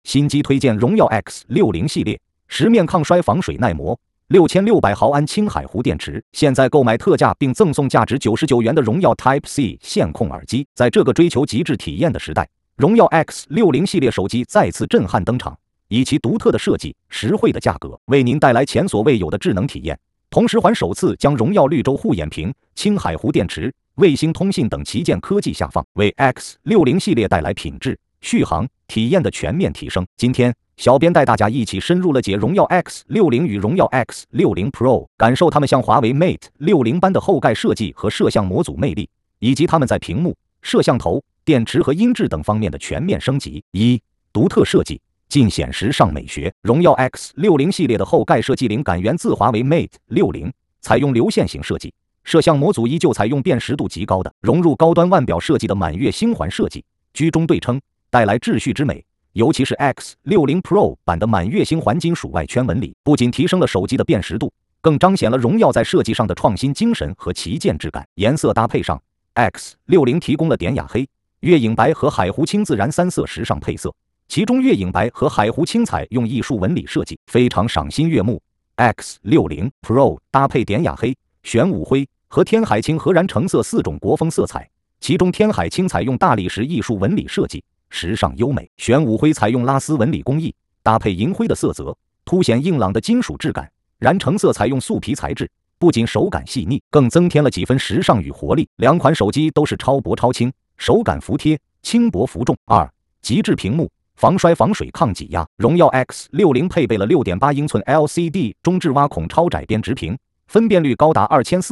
新机推荐荣耀 X60 系列，10面抗摔防水耐磨，6600毫安青海湖电池，现在购买特价并赠送价值99元的荣耀 Type-C 线控耳机。在这个追求极致体验的时代，荣耀 X60 系列手机再次震撼登场，以其独特的设计、实惠的价格，为您带来前所未有的智能体验。同时还首次将荣耀绿洲护眼屏、青海湖电池、卫星通信等旗舰科技下放，为 X60 系列带来品质、续航、体验的全面提升。今天，小编带大家一起深入了解荣耀 X60 与荣耀 X60 Pro， 感受它们像华为 Mate 60般的后盖设计和摄像模组魅力，以及它们在屏幕、摄像头、电池和音质等方面的全面升级。独特设计，尽显时尚美学。荣耀 X60 系列的后盖设计灵感源自华为 Mate 60，采用流线型设计，摄像模组依旧采用辨识度极高的融入高端腕表设计的满月星环设计，居中对称，带来秩序之美。尤其是 X60 Pro 版的满月星环金属外圈纹理，不仅提升了手机的辨识度，更彰显了荣耀在设计上的创新精神和旗舰质感。颜色搭配上， X60 提供了典雅黑、月影白和海湖青自然3色时尚配色，其中月影白和海湖青采用艺术纹理设计，非常赏心悦目。X60 Pro 搭配典雅黑、玄武灰和天海青和燃橙色4种国风色彩，其中天海青采用大理石艺术纹理设计，时尚优美；玄武灰采用拉丝纹理工艺，搭配银灰的色泽，凸显硬朗的金属质感；燃橙色采用素皮材质，不仅手感细腻，更增添了几分时尚与活力。两款手机都是超薄超轻，手感服帖，轻薄服重。极致屏幕，防摔防水抗挤压。荣耀 X60 配备了 6.8 英寸 LCD 中置挖孔超窄边直屏，分辨率高达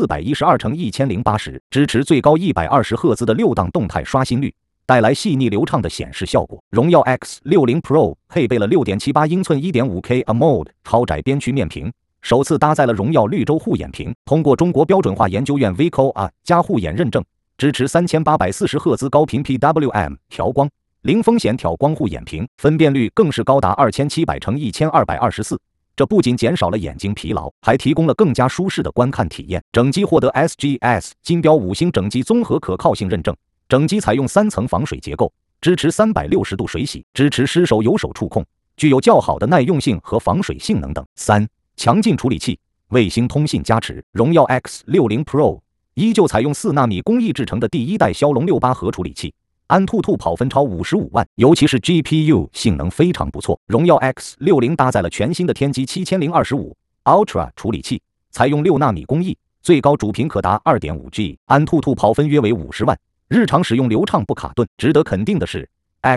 2412×1080，支持最高120赫兹的6档动态刷新率，带来细腻流畅的显示效果。荣耀 X60 Pro 配备了 6.78 英寸 1.5K AMOLED 超窄边曲面屏，首次搭载了荣耀绿洲护眼屏，通过中国标准化研究院 VCOA 加护眼认证，支持3840赫兹高频 PWM 调光，零风险挑光护眼屏，分辨率更是高达2700×1224。这不仅减少了眼睛疲劳，还提供了更加舒适的观看体验。整机获得 SGS 金标5星整机综合可靠性认证，整机采用3层防水结构，支持360度水洗，支持湿手有手触控，具有较好的耐用性和防水性能等。强劲处理器，卫星通信加持。荣耀 X60 Pro 依旧采用4纳米工艺制成的第一代骁龙68核处理器，安兔兔跑分超55万，尤其是 GPU 性能非常不错。荣耀 X60 搭载了全新的天玑7025 Ultra 处理器，采用6纳米工艺，最高主频可达 2.5G， 安兔兔跑分约为50万，日常使用流畅不卡顿。值得肯定的是，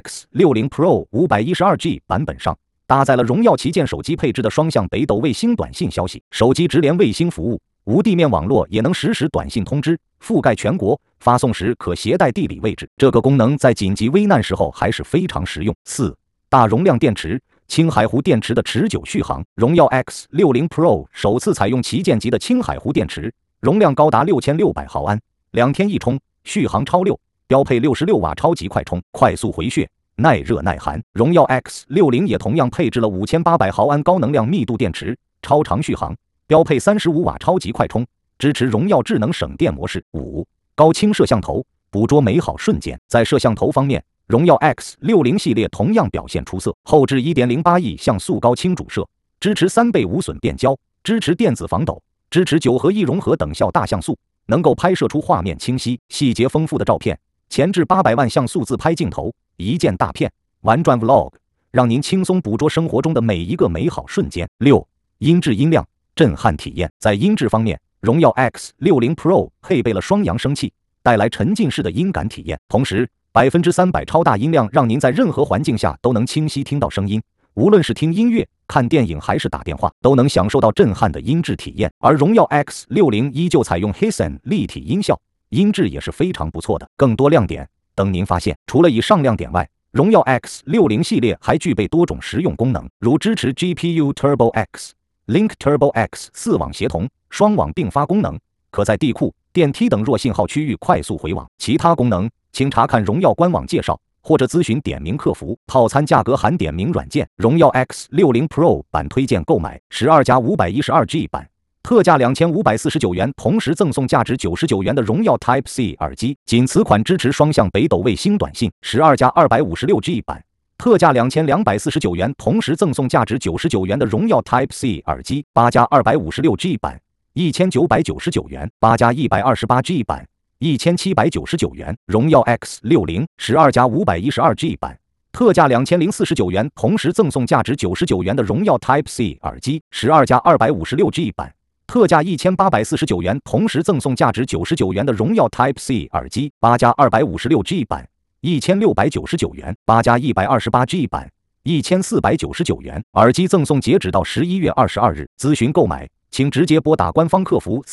X60 Pro 512G 版本上搭载了荣耀旗舰手机配置的双向北斗卫星短信消息，手机直连卫星服务，无地面网络也能实时短信通知，覆盖全国，发送时可携带地理位置。这个功能在紧急危难时候还是非常实用。大容量电池，青海湖电池的持久续航。荣耀 X60 Pro 首次采用旗舰级的青海湖电池，容量高达6600毫安，2天一充，续航超6，标配66瓦超级快充，快速回血，耐热耐寒。荣耀 X60 也同样配置了5800毫安高能量密度电池，超长续航，标配35瓦超级快充，支持荣耀智能省电模式。高清摄像头，捕捉美好瞬间。在摄像头方面，荣耀 X60 系列同样表现出色，后置 1.08 亿像素高清主摄，支持3倍无损变焦，支持电子防抖，支持9合1融合等效大像素，能够拍摄出画面清晰、细节丰富的照片。前置800万像素自拍镜头，一键大片，玩转 Vlog， 让您轻松捕捉生活中的每一个美好瞬间。音质音量，震撼体验。在音质方面，荣耀 X60 Pro 配备了双扬声器，带来沉浸式的音感体验，同时300%超大音量让您在任何环境下都能清晰听到声音，无论是听音乐、看电影还是打电话，都能享受到震撼的音质体验。而荣耀 X60 依旧采用 Hisense 立体音效，音质也是非常不错的。更多亮点等您发现。除了以上亮点外，荣耀 X60 系列还具备多种实用功能，如支持 GPU Turbo X、Link Turbo X 4网协同、双网并发功能，可在地库、电梯等弱信号区域快速回网。其他功能请查看荣耀官网介绍，或者咨询点名客服。套餐价格含点名软件。荣耀 X60 Pro 版推荐购买12+512G 版，特价2549元，同时赠送价值99元的荣耀 Type-C 耳机，仅此款支持双向北斗卫星短信。12+256G 版特价2249元，同时赠送价值99元的荣耀 Type-C 耳机，8加 256G 版，1999元；8加 128G 版，1799元；荣耀 X60 12加 512G 版。特价2049元，同时赠送价值99元的荣耀 Type-C 耳机，12加 256G 版；特价1849元，同时赠送价值99元的荣耀 Type-C 耳机，8加 256G 版，1699元；8加 128G 版，1499元。耳机赠送截止到11月22日，咨询购买请直接拨打官方客服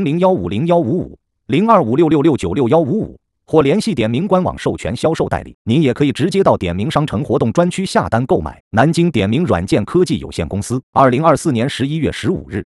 4000150155025666969155。或联系点名官网授权销售代理，您也可以直接到点名商城活动专区下单购买。南京点名软件科技有限公司，2024年11月15日。